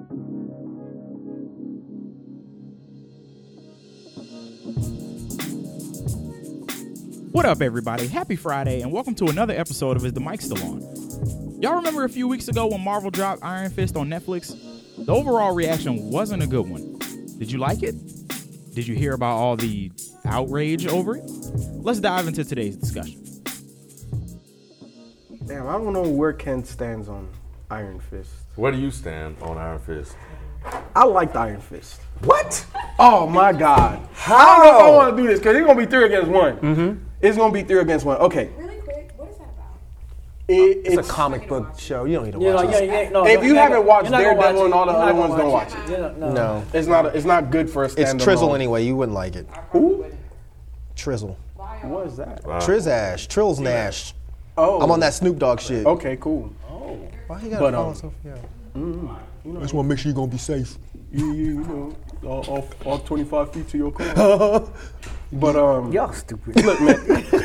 What up, everybody? Happy Friday, and welcome to another episode of Is the Mic Still On? Y'all remember a few weeks ago when Marvel dropped Iron Fist on Netflix? The overall reaction wasn't a good one. Did you like it? Did you hear about all the outrage over it? Let's dive into today's discussion. Damn, I don't know where Ken stands on Iron Fist. Where do you stand on Iron Fist? I like the Iron Fist. What? Oh my God. How? I don't know if I want to do this because it's going to be 3 against 1. Mm-hmm. It's going to be 3 against 1. Okay. Really quick, what is that about? It's a comic book show. You don't need to watch it. If you haven't watched Daredevil and all the other ones, don't watch it. No. It's not good for a standalone. It's Trizzle anyway. You wouldn't like it. Who? Trizzle. What is that? Trizash. Trills Nash. Oh. I'm on that Snoop Dogg shit. Okay, cool. Oh. Why you gotta follow stuff? Yeah. I just want to make sure you're going to be safe. You know, all 25 feet to your car. But Y'all stupid. look, man.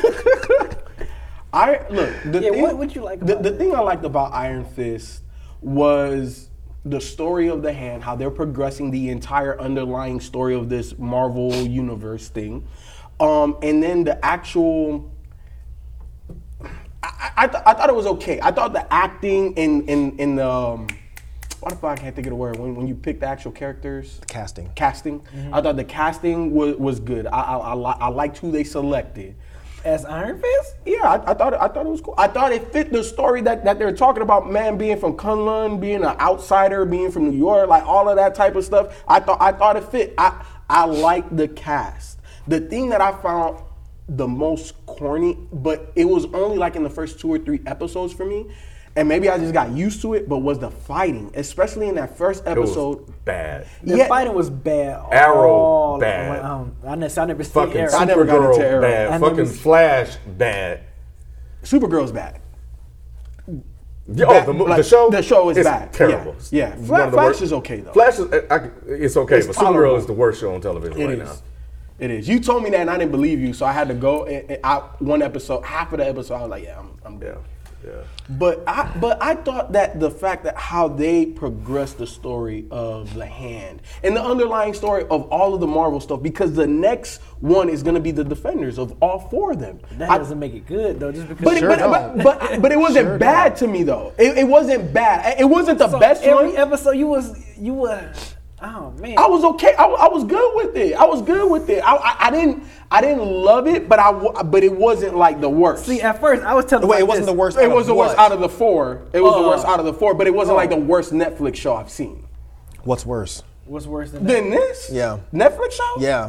What you like about the thing I liked about Iron Fist was the story of the hand, how they're progressing the entire underlying story of this Marvel universe thing, and then the actual. I thought it was okay. I thought the acting in the what if I can't think of the word when you pick the actual characters? Casting. Mm-hmm. I thought the casting was good. I liked who they selected. As Iron Fist? Yeah, I thought it was cool. I thought it fit the story that they're talking about. Man, being from Kunlun, being an outsider, being from New York, like all of that type of stuff. I thought it fit. I liked the cast. The thing that I found the most corny, but it was only like in the first 2 or 3 episodes for me, and maybe I just got used to it, but was the fighting, especially in that first episode. It was bad. The fighting was bad. Arrow, bad. I never seen fucking Arrow. I never got into Supergirl, Arrow. bad. Fucking Flash, bad. Supergirl's bad. Yeah, the show? The show is it's bad. terrible. Yeah. One of the Flash worst. is okay, though. Flash is, it's okay, It's but tolerable. Supergirl is the worst show on television right now. It is. You told me that and I didn't believe you, so I had to go out one episode, half of the episode, I was like, yeah, I'm good. Yeah. But I thought that the fact that how they progressed the story of the hand and the underlying story of all of the Marvel stuff, because the next one is going to be the Defenders of all 4 of them. That doesn't make it good though, just because. But it wasn't bad to me though. It wasn't bad. It wasn't the best every one. episode you was. Oh man. I was okay. I was good with it. I didn't love it, but it wasn't like the worst. See, at first I was telling. Wait, it wasn't the worst. It was the worst out of the 4. It was the worst out of the 4, but it wasn't like the Oh. worst Netflix show I've seen. What's worse? What's worse than that? Than this? Yeah. Netflix show? Yeah.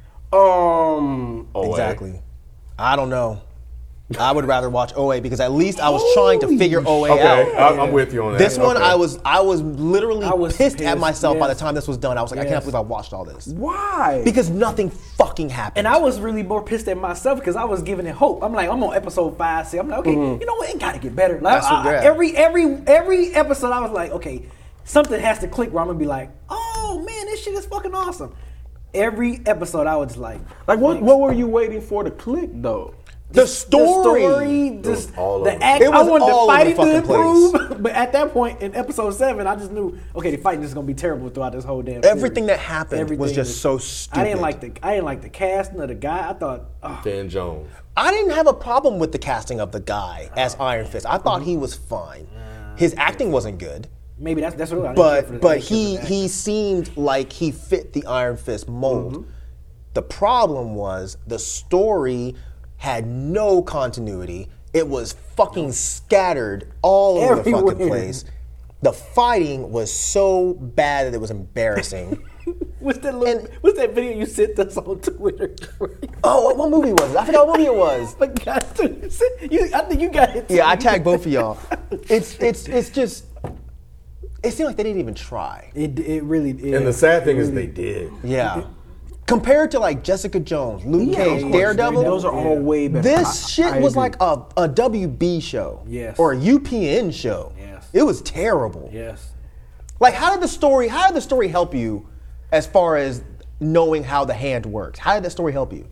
Exactly. I don't know. I would rather watch OA because at least I was trying to figure OA Okay, out. I'm with you on that. This one, Okay. I was literally pissed at myself by the yes. time this was done. I was like, I can't Yes. believe I watched all this. Why? Because nothing fucking happened. And I was really more pissed at myself because I was giving it hope. I'm like, I'm on episode 5, 6. I'm like, okay, you know what? It got to get better. Like, That's what- yeah. every episode, I was like, okay, something has to click where I'm gonna be like, oh man, this shit is fucking awesome. Every episode, I was like what were you waiting for to click though? the story. The act. It was I wanted the all over fighting the to fucking improve, but at that point in episode 7, I just knew, okay, the fighting is gonna be terrible throughout this whole damn. Everything series. that happened was Everything just so stupid. I didn't like the casting of the guy. I thought, Dan Jones. I didn't have a problem with the casting of the guy as Iron Fist. I thought he was fine. His acting wasn't good. maybe that's what I didn't care for But the acting. he seemed like he fit the Iron Fist mold. The problem was the story had no continuity. It was fucking scattered all over the Everywhere. fucking place. The fighting was so bad that it was embarrassing. What's that video you sent us on Twitter? Oh, what movie was it? I forgot what movie it was. I think you got it. Yeah, I tagged both of y'all. It's just. It seemed like they didn't even try. It really did. And the sad thing is they did. Yeah. Compared to like Jessica Jones, Luke Cage, Daredevil, Those are all way better. this shit was agree. like a WB show. Yes. Or a UPN show. Yes. It was terrible. Yes. Like how did the story help you as far as knowing how the hand works? How did that story help you?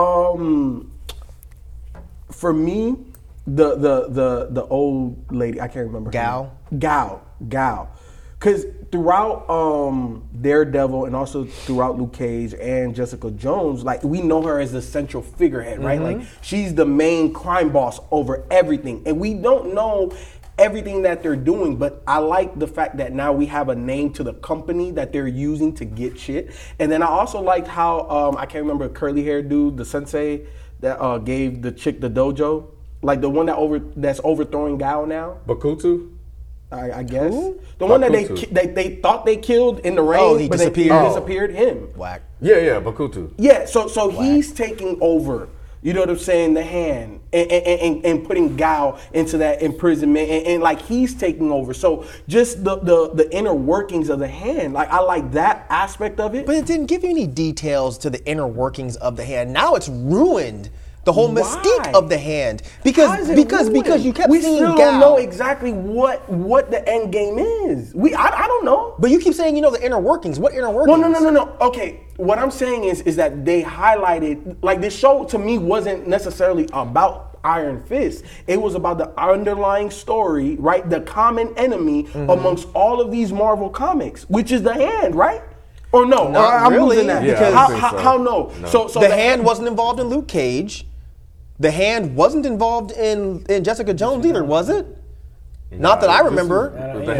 For me, the old lady, I can't remember her Gal? name. Gal. Because throughout Daredevil and also throughout Luke Cage and Jessica Jones, like we know her as the central figurehead, right? Like she's the main crime boss over everything, and we don't know everything that they're doing, but I like the fact that now we have a name to the company that they're using to get shit. And then I also liked how I can't remember curly haired dude, the sensei that gave the chick the dojo, like the one that's overthrowing Gao now. Bakutu? I guess the one that they thought they killed in the rain, he but disappeared. he disappeared. Him. Whack. Yeah, Bakutu. Yeah, so he's taking over. You know what I'm saying? The hand and putting Gao into that imprisonment and like he's taking over. So just the inner workings of the hand, like I like that aspect of it. But it didn't give you any details to the inner workings of the hand. Now it's ruined the whole mystique of the hand because you kept we seeing still Gao. don't know exactly what the end game is. I don't know. But you keep saying you know the inner workings. What inner workings? Well, no. Okay, what I'm saying is that they highlighted, like this show to me wasn't necessarily about Iron Fist. It was about the underlying story, right? The common enemy amongst all of these Marvel comics, which is the hand, right? Or no? Not I'm really, losing that. Yeah, Because I don't think so. how no? So the hand wasn't involved in Luke Cage. The hand wasn't involved in Jessica Jones either, was it? Not that I remember. The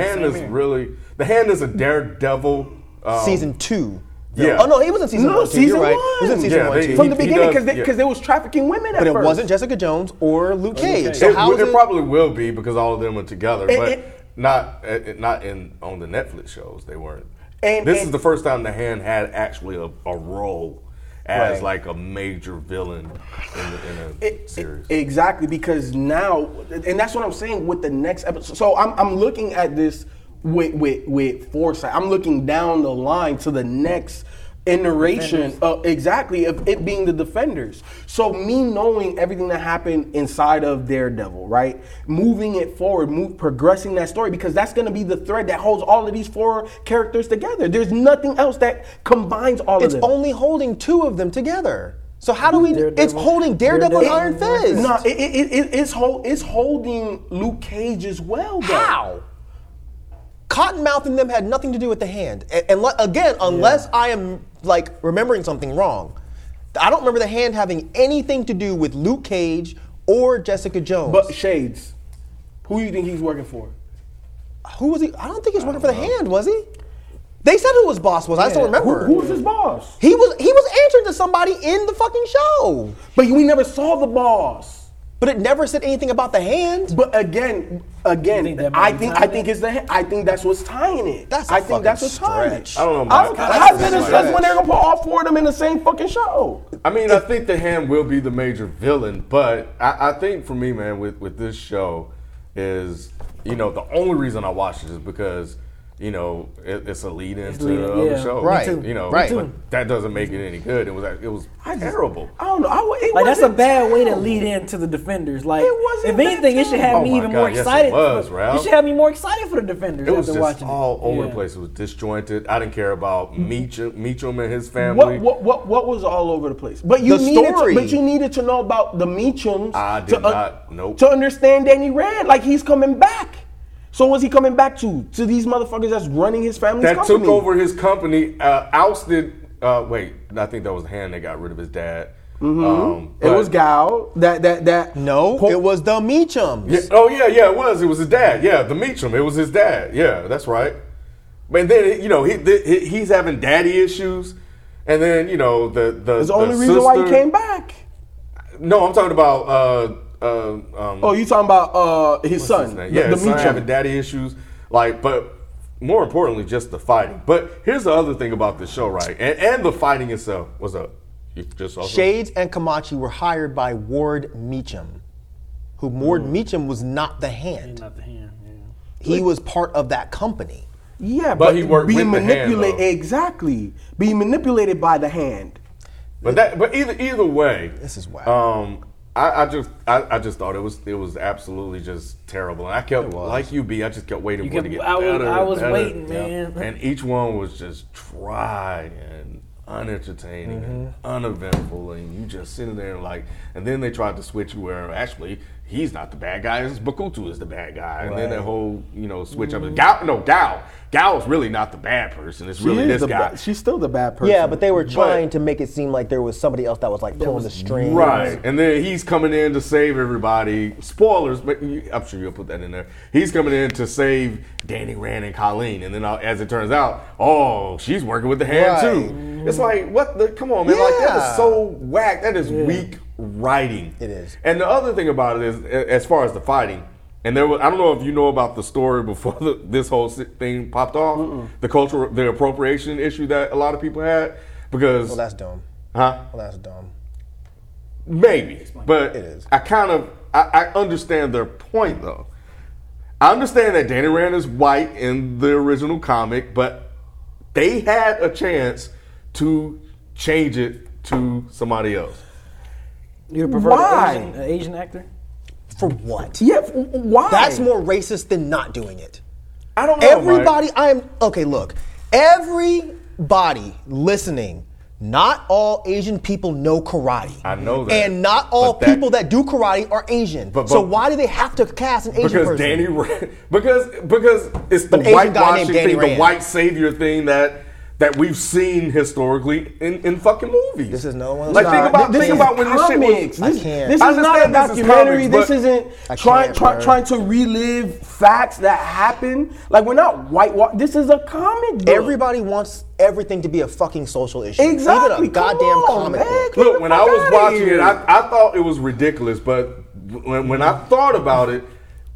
hand is a Daredevil. Season 2. Yeah. Oh no, he was in season 1 too. season You're right. one. He was in season Yeah, 1 they- too. from the he beginning, does, because they was trafficking women at But it first. wasn't Jessica Jones or Luke Cage. Cage. So how is It it? probably will be because all of them are together, but it- not on the Netflix shows. They weren't. And- This and- is the first time the hand had actually a role as Right. like a major villain in a series. Exactly, because now, and that's what I'm saying with the next episode. So I'm looking at this with foresight. I'm looking down the line to the next iteration of it being the Defenders. So me knowing everything that happened inside of Daredevil, right? Moving it forward, progressing that story, because that's going to be the thread that holds all of these 4 characters together. There's nothing else that combines all It's of them. only holding 2 of them together. So how do we? Daredevil. It's holding Daredevil and Iron Fist. No, it's holding Luke Cage as well, though. How? Cottonmouth and them had nothing to do with the hand. And again, unless I am like remembering something wrong, I don't remember the hand having anything to do with Luke Cage or Jessica Jones. But Shades, who do you think he's working for? who was he? I don't think he was working for the hand, was he? They said who his boss was. I just don't remember. Who was his boss? He was answering to somebody in the fucking show. But we never saw the boss. But it never said anything about the hand. But again, think that I might be think tying it's the hand. I think that's what's tying it. That's a I think that's fucking what's tying it. stretch. I don't know. How good is this when they're gonna put all 4 of them in the same fucking show? I mean, I think the hand will be the major villain, but I think for me, man, with this show is, the only reason I watch it is because, it's a lead into the other show. Right. Me too. Right. But that doesn't make it any good. It was terrible. I don't know. Like that's a bad way to lead into the Defenders. Like, It wasn't if anything, it should have Oh me my even God, more yes, it excited. was, Ralph. It should have me more excited for the Defenders It was after just watching all it. over Yeah. the place. It was disjointed. I didn't care about Meacham and his family. What was all over the place? But you needed to know about the Meachums. I did not. Nope. To understand Danny Rand, like he's coming back. So what's he coming back to? To these motherfuckers that's running his family's That company. took over his company, ousted. I think that was the hand that got rid of his dad. It was Gal. That No, it was the Meachums. Yeah, it was. It was his dad. Yeah, the Meacham. It was his dad. Yeah, that's right. But then he's having daddy issues, and then the It's the only reason why he came back. No, I'm talking about Oh, you talking about his son? his name? Yeah, the his son Meachum. having daddy issues. But more importantly, just the fighting. But here's the other thing about the show, right? And the fighting itself. What's up? You just also Shades and Kamachi were hired by Ward Meacham, who Ward Meacham was not the hand. Not the hand. Yeah. He was part of that company. Yeah, But he worked being with the hand, manipulated. though. Exactly, being manipulated by the hand. But either way, This is whack. I just thought it was absolutely just terrible, and I kept like you, B. I just kept waiting for it to get better. I was better. waiting, man. And each one was just dry and unentertaining and uneventful, and you just sitting there and then they tried to switch you where actually he's not the bad guy. It's Bakutu is the bad guy, and then that whole switch up. Gal's really not the bad person. It's really this guy. She's still the bad person. Yeah, but they were trying to make it seem like there was somebody else that was like pulling the strings. Right, and then he's coming in to save everybody. Spoilers, but I'm sure you'll put that in there. He's coming in to save Danny Rand and Colleen, and then as it turns out, she's working with the Hand too. It's like, what the? Come on, man! Like that is so whack. That is weak writing. It is. And the other thing about it is, as far as the fighting. And I don't know if you know about the story before this whole thing popped off, the appropriation issue that a lot of people had, because that's dumb. Huh? Well, that's dumb. Maybe, but it is. I understand their point though. I understand that Danny Rand is white in the original comic, but they had a chance to change it to somebody else. You prefer an Asian actor? For what? Yeah, why? That's more racist than not doing it. I don't know. Everybody, look. Everybody listening, not all Asian people know karate. I know that. And not all people that do karate are Asian. So why do they have to cast an Asian person? Because it's the whitewashing thing, the white savior thing that we've seen historically in fucking movies. This is no one. Like think about when this shit was. I can't. This is not a documentary. This isn't trying to relive facts that happened. Like we're not white. This is a comic book. Everybody wants everything to be a fucking social issue. Exactly. Even a goddamn comic book. Look, when I was watching it, I thought it was ridiculous, but when I thought about it,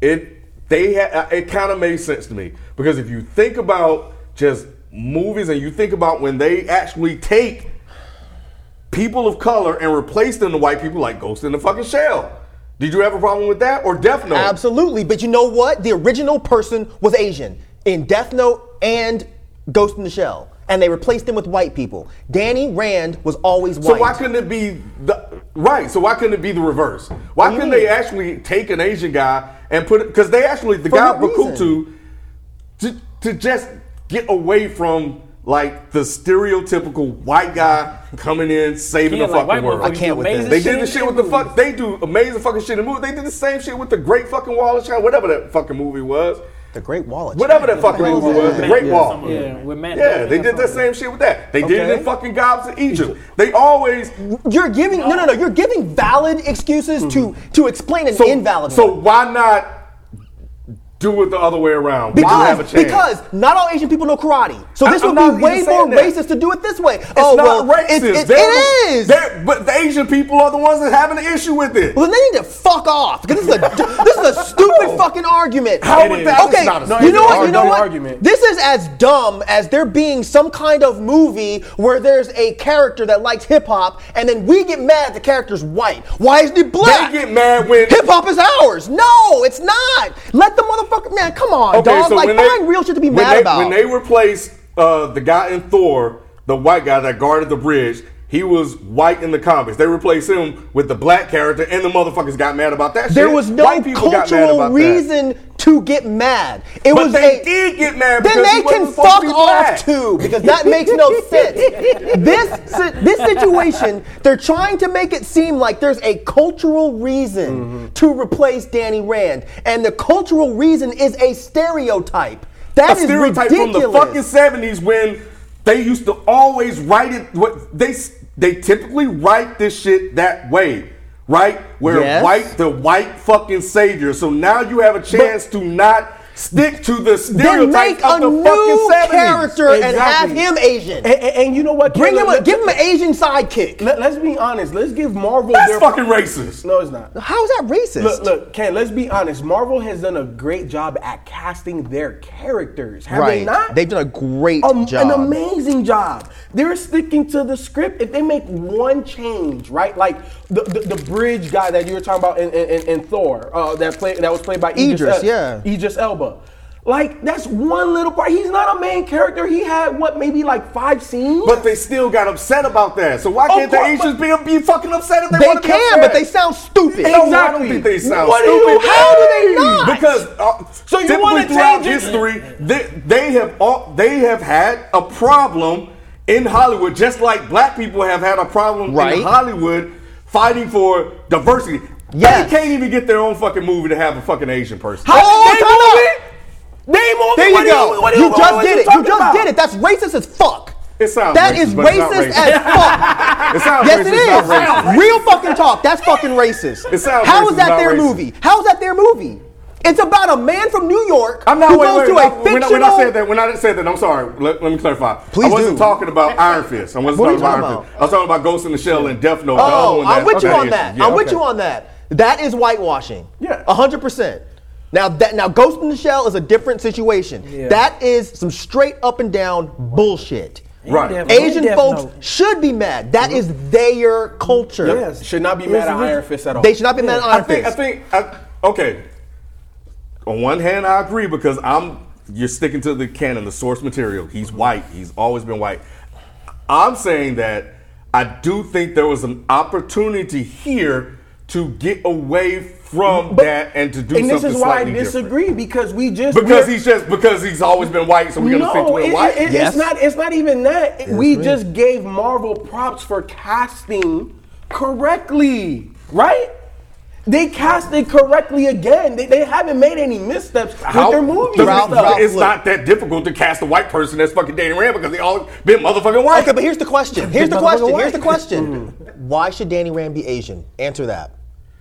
it kind of made sense to me, because if you think about just movies and you think about when they actually take people of color and replace them to white people, like Ghost in the fucking Shell. Did you have a problem with that, or Death Note? Absolutely, but you know what? The original person was Asian in Death Note and Ghost in the Shell, and they replaced him with white people. Danny Rand was always white. So why couldn't it be So why couldn't it be the reverse? Why couldn't they actually take an Asian guy and put it? Because they actually the guy Bakutu to just get away from like the stereotypical white guy coming in saving the fucking world. I can't with this. They did the shit with the fuck. They do amazing fucking shit in the movie. They did the same shit with the Great fucking Wall of China, whatever that fucking movie was. The Great Wall of China. Whatever that fucking movie was, the Great Wall. Yeah, with Matt. Yeah, they did that same shit with that. They did it in fucking Gobs of Egypt. They always. You're giving no. You're giving valid excuses to explain an invalid one. So why not do it the other way around? Why have a chance? Because not all Asian people know karate. So this would I'm be not way even more saying that. racist to do it this way. It's not racist. It is. But the Asian people are the ones that having an issue with it. Well, then they need to fuck off, because this is a stupid fucking argument. How would that? Okay, you know what? Argument. This is as dumb as there being some kind of movie where there's a character that likes hip hop, and then we get mad at the character's white. Why is he black? They get mad when hip hop is ours. No, it's not. Let the motherfucker. Man, come on, dog. So like, find real shit to be mad about. When they replaced the guy in Thor, the white guy that guarded the bridge, he was white in the comics. They replaced him with the black character, and the motherfuckers got mad about that shit. There was no cultural reason to get mad. But they did get mad because then he they can wasn't supposed to fuck be off black. too, because that makes no sense. This situation, they're trying to make it seem like there's a cultural reason to replace Danny Rand, and the cultural reason is a stereotype. That is stereotype ridiculous. From the fucking 70s when they used to always write it. They typically write this shit that way, right? Where the white fucking savior. So now you have a chance to not stick to the stereotypes of the fucking 70s. Character and have him Asian. And you know what? Give him an Asian sidekick. Let's be honest. Let's give Marvel That's fucking racist. No, it's not. How is that racist? Look, Ken, let's be honest. Marvel has done a great job at casting their characters. Have they not? They've done a great job. An amazing job. They're sticking to the script. If they make one change, right? Like the bridge guy that you were talking about in Thor, that was played by Idris Elba. Like, that's one little part. He's not a main character. He had, maybe like 5 scenes? But they still got upset about that. So why can't the Asians be fucking upset if they want to be upset? They can, but they sound stupid. Exactly. I don't think they sound stupid. How do they not? Because so you want to throughout change history, they have had a problem in Hollywood, just like black people have had a problem in Hollywood fighting for diversity. Yes. They can't even get their own fucking movie to have a fucking Asian person. Name time movie. There you go. You just did it. You just did it. That's racist as fuck. It sounds That racist, is but it's not racist racist. as fuck. It sounds Yes, racist. it It's not racist. is. Real fucking talk. That's fucking racist. It sounds How racist, is that not their racist. movie? How is that their movie? It's about a man from New York I'm not who wait, goes wait, to no, a fictional. when I said that, I'm sorry. Let me clarify. Please I wasn't do. talking about Iron Fist. I wasn't What are talking you about talking Iron Fist. I was talking about Ghost in the Shell and Death Note. Oh, I'm with you on that. Yeah, I'm with okay. you on that. That is whitewashing. Yeah. 100%. Now Ghost in the Shell is a different situation. Yeah. That is some straight up and down bullshit. Right. Asian folks should be mad. That is their culture. Yes. Should not be mad at Iron Fist at all. They should not be mad at Iron Fist. Okay. On one hand, I agree because you're sticking to the canon, the source material. He's white. He's always been white. I'm saying that I do think there was an opportunity here to get away from that and to do something And this is why I slightly disagree different. because we just Because he's always been white, so we're gonna stick to it white. Yes. It's not even that. We just gave Marvel props for casting correctly, right? They casted correctly again. They haven't made any missteps with their movies. Ralph, It's look. not that difficult to cast a white person that's fucking Danny Rand because they all been motherfucking white. Okay, but here's the question. Here's the question. Why should Danny Rand be Asian? Answer that.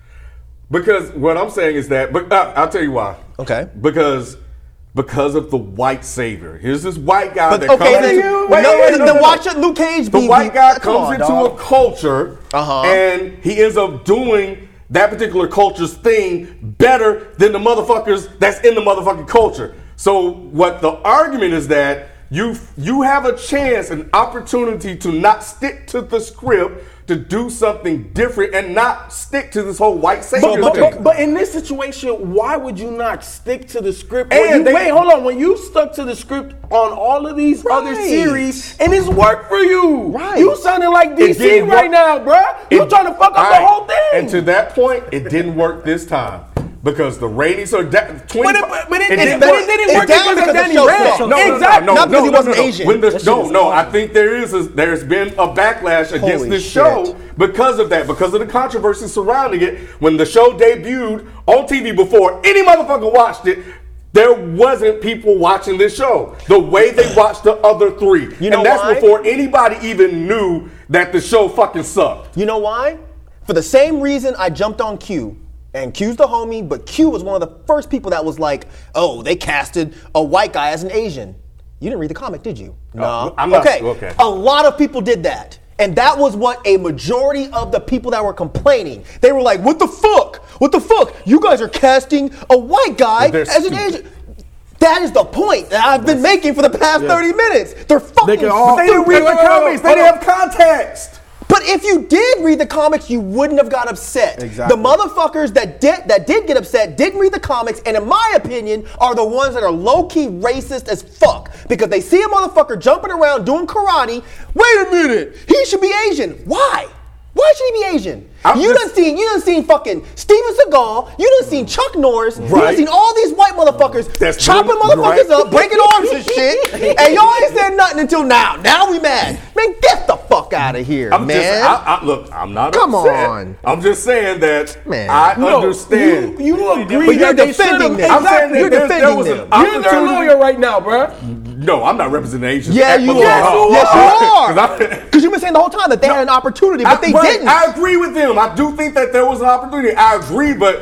Because what I'm saying is that, but I'll tell you why. Okay. Because of the white savior. Here's this white guy But that okay, comes into then why should Luke Cage be? the white guy Come comes on, into dog. a culture Uh-huh. and he ends up doing that particular culture's thing better than the motherfuckers that's in the motherfucking culture. So what the argument is that you have a chance, an opportunity to not stick to the script, to do something different and not stick to this whole white savior thing. But in this situation, why would you not stick to the script? And Wait, hold on. When you stuck to the script on all of these other series, and it's worked for you, Right. You sounding like It DC didn't right work. now, bruh. You trying to fuck up Alright. the whole thing. And to that point, it didn't work this time. Because the ratings are down. But it didn't work It's down because of because Danny the show Rand. sucked. Exactly. Not because he wasn't Asian. When That shit is I think there's been a backlash against Holy this shit. show because of that, because of the controversy surrounding it. When the show debuted on TV before any motherfucker watched it, there wasn't people watching this show the way they watched the other three. You know and that's why? before anybody even knew that the show fucking sucked. You know why? For the same reason I jumped on Q. And Q's the homie, but Q was one of the first people that was like, oh, they casted a white guy as an Asian. You didn't read the comic, did you? No. I'm not- okay. okay. A lot of people did that. And that was what a majority of the people that were complaining. They were like, what the fuck? What the fuck? You guys are casting a white guy They're as an stupid. Asian. That is the point that I've been making for the past 30 minutes. They're fucking But they didn't read the comics. They didn't have context. But if you did read the comics, you wouldn't have got upset. Exactly. The motherfuckers that did get upset didn't read the comics, and in my opinion, are the ones that are low-key racist as fuck. Because they see a motherfucker jumping around doing karate. Wait a minute, he should be Asian. Why? Why should he be Asian? You done seen fucking Steven Seagal. You done seen Chuck Norris. You done Right. seen all these white motherfuckers That's chopping true. motherfuckers Right. up, breaking arms and shit. And y'all ain't said nothing until now. Now we mad. Man, get the fuck out of here, man. Look, I'm not Come upset. on. I'm just saying that Man. I understand. You agree But you're that they defending should've- them. I'm saying Exactly. that there was an You're their opportunity. lawyer right now, bruh. No, I'm not representing Asians. Yeah, At you the are. law. Yes, you are. 'Cause I- Because you've been saying the whole time that they had an opportunity, but they Right, didn't. I agree with them. I do think that there was an opportunity. I agree, but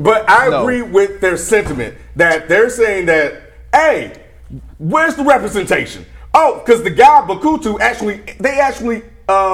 I agree with their sentiment that they're saying that, hey, where's the representation? Oh, because the guy Bakutu actually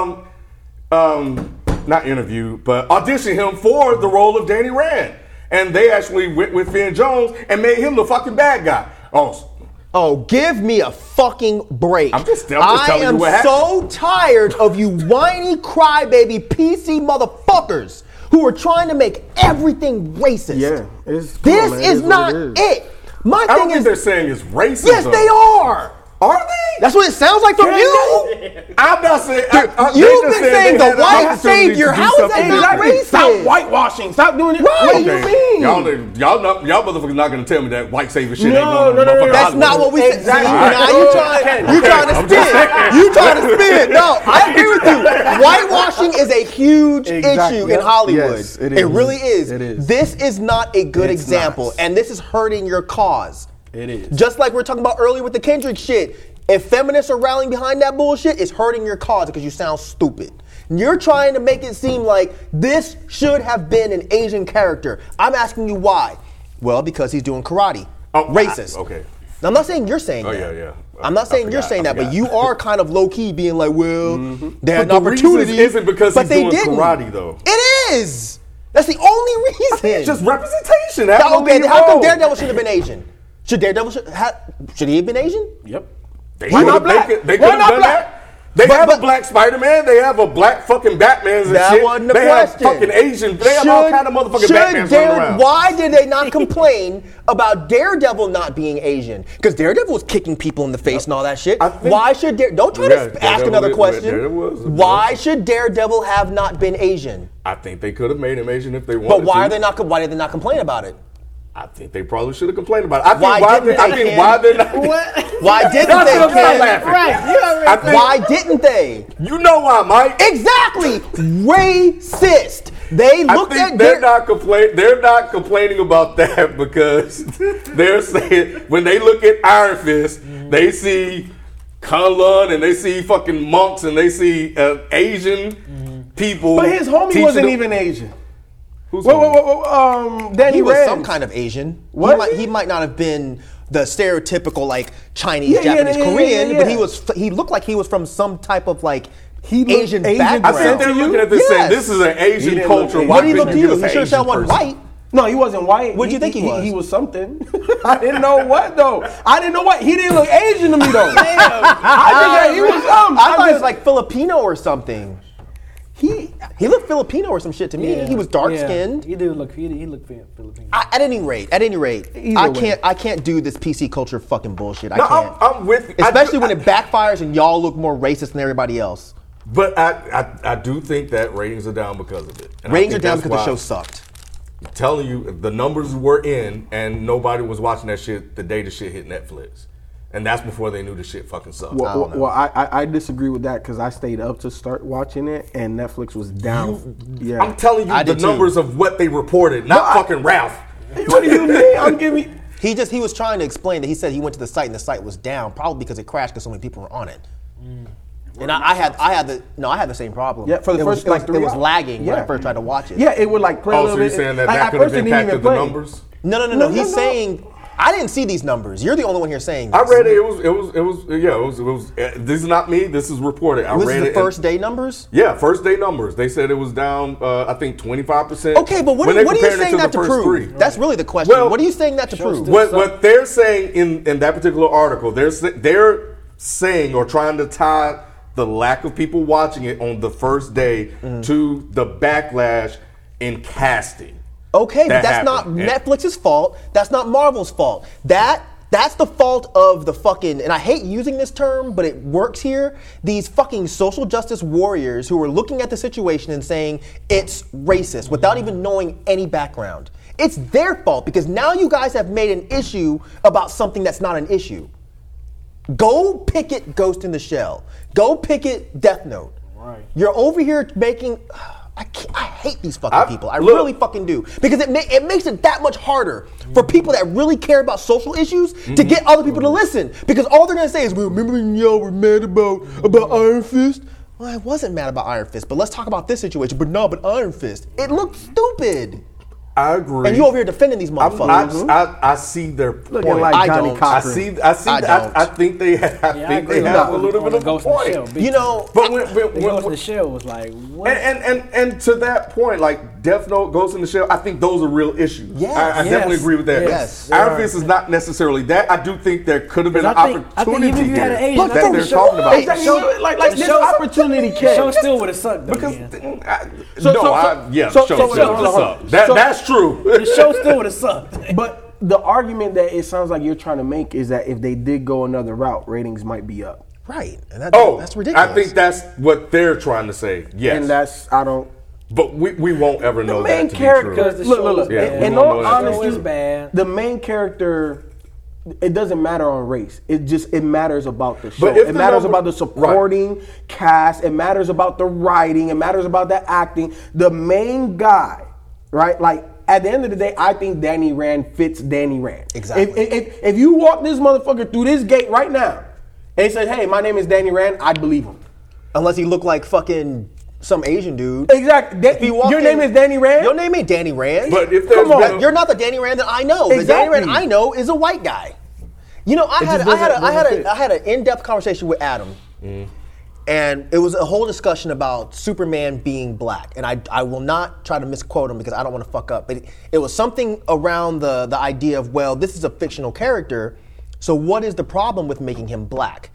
not interviewed, but auditioned him for the role of Danny Rand, and they actually went with Finn Jones and made him the fucking bad guy. Oh, give me a fucking break. I'm just telling you what I am so tired of you whiny crybaby PC motherfuckers who are trying to make everything racist. Yeah, it's This is not it. My I don't thing think is, they're saying it's racism. yes, they are. Are they? That's what it sounds like from you. I'm not saying. You've been saying the white savior. How is that not racist? Stop whitewashing. Stop doing it. Right. What do you mean? Y'all motherfuckers not gonna tell me that white savior shit No, ain't no, going no, on. That's not what we said. Exactly. Now you trying to spin. You trying to spin. No, I agree with you. Whitewashing is a huge issue in Hollywood. Yes, it is. It really is. It is. This is not a good It's example, not. and this is hurting your cause. It is. Just like we were talking about earlier with the Kendrick shit. If feminists are rallying behind that bullshit, it's hurting your cause because you sound stupid. You're trying to make it seem like this should have been an Asian character. I'm asking you why. Well, because he's doing karate. Racist. Okay. Now, I'm not saying you're saying Oh, that. yeah. I'm not saying you're saying that, but you are kind of low key being like, well, they had an But the reason opportunity. isn't because but he's they doing didn't. karate, though. It is. That's the only reason. It's just representation. Okay, how come Daredevil should have been Asian? Should he have been Asian? Yep. Why not black? They could have done that. They have a black Spider-Man. They have a black fucking Batman and That shit. wasn't the they question. have fucking Asian. They have all kind of motherfucking Batmans running around. Why did they not complain about Daredevil not being Asian? Because Daredevil was kicking people in the face and all that shit. Why should don't try to ask another question. Why should Daredevil have not been Asian? I think they could have made him Asian if they wanted But why to. Why did they not complain about it? I think they probably should have complained about it. Why didn't they? Why they're not? Why didn't Y'all they? still Ken? laughing. Right. Why didn't they? You know why, Mike? Exactly. Racist. They looked I think at they're not complaining about that because they're saying when they look at Iron Fist, they see Kunlun and they see fucking monks and they see Asian people. But his homie teaching wasn't them- even Asian. Who's Danny he was Rand. some kind of Asian. Was He might not have been the stereotypical like Chinese, Yeah, Japanese, yeah, Korean, yeah. but he looked like he was from some type of like He looked Asian Asian background. I think they're looking at this saying this is an Asian didn't culture. look Why What did he couldn't look to give you? us He an sure Asian sound one person? white. No, he wasn't white. What'd you think he was? He was something. I didn't know what though. I didn't know what. He didn't look Asian to me though. I think he was something. I thought he was like Filipino or something. he. He looked Filipino or some shit to me. He was dark skinned. He did look. He looked Filipino. At any rate, Either way. I can't do this PC culture fucking bullshit. I No, can't. I'm with you. Especially when it backfires and y'all look more racist than everybody else. But I do think that ratings are down because of it. And I Ratings are think down that's because the why show sucked. I'm telling you, the numbers were in, and nobody was watching that shit the day the shit hit Netflix. And that's before they knew the shit fucking sucked. Well, I disagree with that because I stayed up to start watching it and Netflix was down. Yeah. I'm telling you I the did too. numbers of what they reported, not fucking Ralph. What do you mean? I'm giving. He was trying to explain that he said he went to the site and the site was down, probably because it crashed because so many people were on it. And I had the same problem. Yeah, for the It first, was, like, it 3 was hours. lagging when I Yeah. first tried to watch it. Yeah, it would like play a Oh, little so you're bit. saying that Like, that at could have first it didn't even impacted the play. numbers? No. He's saying I didn't see these numbers. You're the only one here saying this. I read it. It was. This is not me. This is reported. I This read is the it. first day numbers? Yeah, first day numbers. They said it was down. I think 25%. Okay, but what are you saying that to prove? That's really the question. Well, what are you saying that to prove? What they're saying in that particular article, they're saying or trying to tie the lack of people watching it on the first day to the backlash in casting. Okay, but That that's not happened. Yeah. Netflix's fault. That's not Marvel's fault. That's the fault of the fucking, and I hate using this term, but it works here. These fucking social justice warriors who are looking at the situation and saying it's racist without even knowing any background. It's their fault because now you guys have made an issue about something that's not an issue. Go picket Ghost in the Shell. Go picket Death Note. Right. You're over here making. I hate these fucking people. I look- really fucking do because it makes it that much harder for people that really care about social issues to get other people to listen. Because all they're gonna say is, "Well, remember when y'all were mad about Iron Fist?" Well, I wasn't mad about Iron Fist, but let's talk about this situation. But Iron Fist, it looked stupid. I agree. And you over here defending these motherfuckers. I see their point. Looking like I Johnny don't. I Cochran. see. I don't. I think they have. I think they have a little bit of a Ghost in the Shell. point. big You know, time. But The Ghost in the Shell was like, what? and to that point, like Death Note, Ghost in the Shell, I think those are real issues. Yes. I definitely Yes. agree with that. Yes. Iron Fist is not necessarily that. I do think there could have been an I think opportunity even if you had an here Asian, I that think they're the show- talking about. Exactly. show- Like the this show- opportunity The came. show still would have sucked though. Because man. the show still hold on. would've sucked. That's true. The show still would have sucked. But the argument that it sounds like you're trying to make is that if they did go another route, ratings might be up. Right. And that's ridiculous. I think that's what they're trying to say. Yes. And that's, I don't. But we won't ever know The main that to character, be true. Because the show is bad. In we all won't know that. The show is honesty, bad. the main character, it doesn't matter on race. It matters about the show. But if It the matters number- about the supporting cast. It matters about the writing. It matters about the acting. The main guy, right? Like, at the end of the day, I think Danny Rand fits Danny Rand. Exactly. If you walk this motherfucker through this gate right now, and he says, hey, my name is Danny Rand, I'd believe him. Unless he looked like fucking some Asian dude. Exactly. Your name is Danny Rand? Your name ain't Danny Rand. But if there's Come on. been a- You're not the Danny Rand that I know. The Danny Exactly. Rand I know is a white guy. You know, I just had an in-depth conversation with Adam, and it was a whole discussion about Superman being black. And I will not try to misquote him because I don't want to fuck up. But it was something around the idea of, well, this is a fictional character, so what is the problem with making him black?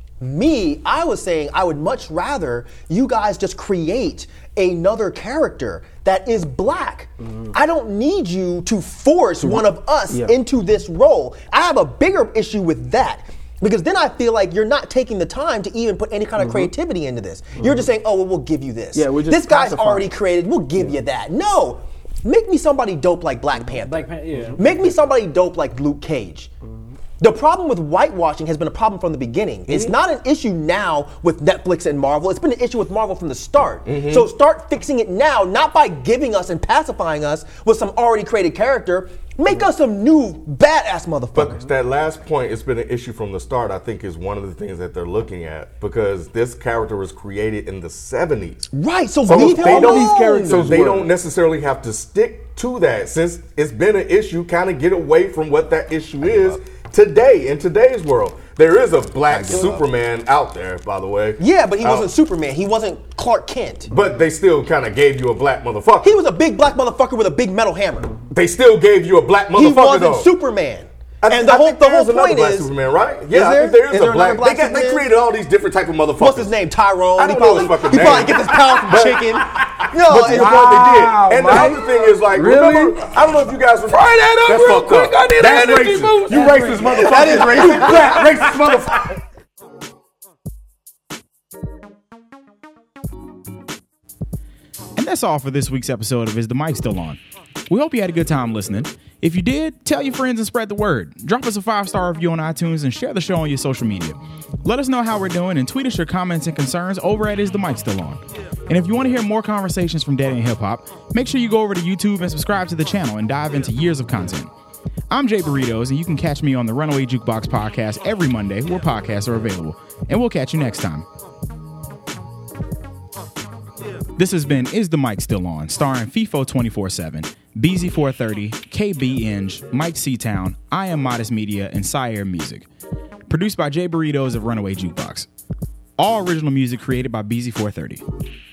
I was saying I would much rather you guys just create another character that is black. I don't need you to force one of us into this role. I have a bigger issue with that. Because then I feel like you're not taking the time to even put any kind of creativity into this. You're just saying, oh, well, we'll give you this. Yeah, we're just this guy's pacifying. already created, we'll give you that. No, make me somebody dope like Black Panther. Black Panther, yeah. Make me somebody dope like Luke Cage. The problem with whitewashing has been a problem from the beginning. It's not an issue now with Netflix and Marvel. It's been an issue with Marvel from the start. So start fixing it now, not by giving us and pacifying us with some already created character. Make us some new badass motherfuckers. But that last point, it's been an issue from the start, I think, is one of the things that they're looking at because this character was created in the 70s. Right, so So leave him they alone. don't necessarily have to stick to that since it's been an issue, kind of get away from what that issue is today, in today's world. There is a black Superman out there, by the way. Yeah, but he wasn't Superman. He wasn't Clark Kent. But they still kind of gave you a black motherfucker. He was a big black motherfucker with a big metal hammer. They still gave you a black motherfucker, He wasn't though. Superman. I And the whole think there is another point black is, Superman, right? Yeah, I there? think there Is is there a black. another black They Superman? created all these different type of motherfuckers. what's his name? Tyrone. I don't know his fucking He probably name. gets his power from chicken. No, But to your point, they Wow, did. And Mike. the other thing is, like, remember, I don't know if you guys were. Fry that up That's real fucked quick. up. I need That's an energy racist. boost. You racist motherfucker. That is racist. You black racist motherfucker. And that's all for this week's episode of Is the Mic Still On? We hope you had a good time listening. If you did, tell your friends and spread the word. Drop us a 5-star review on iTunes and share the show on your social media. Let us know how we're doing and tweet us your comments and concerns over at Is the Mic Still On? And if you want to hear more conversations from Daddy and Hip Hop, make sure you go over to YouTube and subscribe to the channel and dive into years of content. I'm Jay Burritos, and you can catch me on the Runaway Jukebox podcast every Monday where podcasts are available. And we'll catch you next time. This has been Is the Mic Still On? Starring FIFO 24/7, BZ430, KB Inge, Mike Seatown, I Am Modest Media, and Sire Music. Produced by Jay Burritos of Runaway Jukebox. All original music created by BZ430.